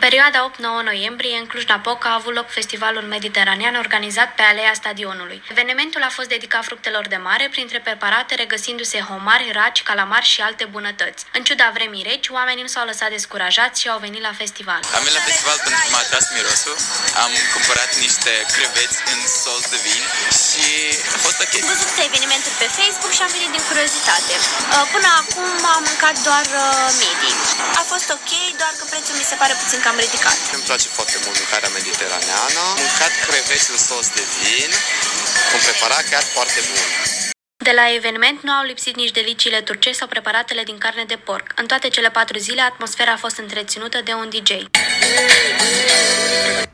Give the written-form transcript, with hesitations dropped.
perioada 8-9 noiembrie, în Cluj-Napoca a avut loc festivalul mediteranean organizat pe aleea stadionului. Evenimentul a fost dedicat fructelor de mare, printre preparate regăsindu-se homari, raci, calamari și alte bunătăți. În ciuda vremii reci, oamenii nu s-au lăsat descurajați și au venit la festival. Am venit la festival pentru că m-a atras mirosul. Am cumpărat niște creveți în sos de vin și a fost ok. Am văzut evenimentul pe Facebook și am venit din curiozitate. Până acum am mâncat doar medii. A fost ok, doar că prețul mi se pare puțin cam ridicat. Îmi place foarte mult mâncarea mediteraneană. Am mâncat creveți în sos de vin, un preparat chiar foarte bun. De la eveniment nu au lipsit nici deliciile turcești sau preparatele din carne de porc. În toate cele 4 zile, atmosfera a fost întreținută de un DJ.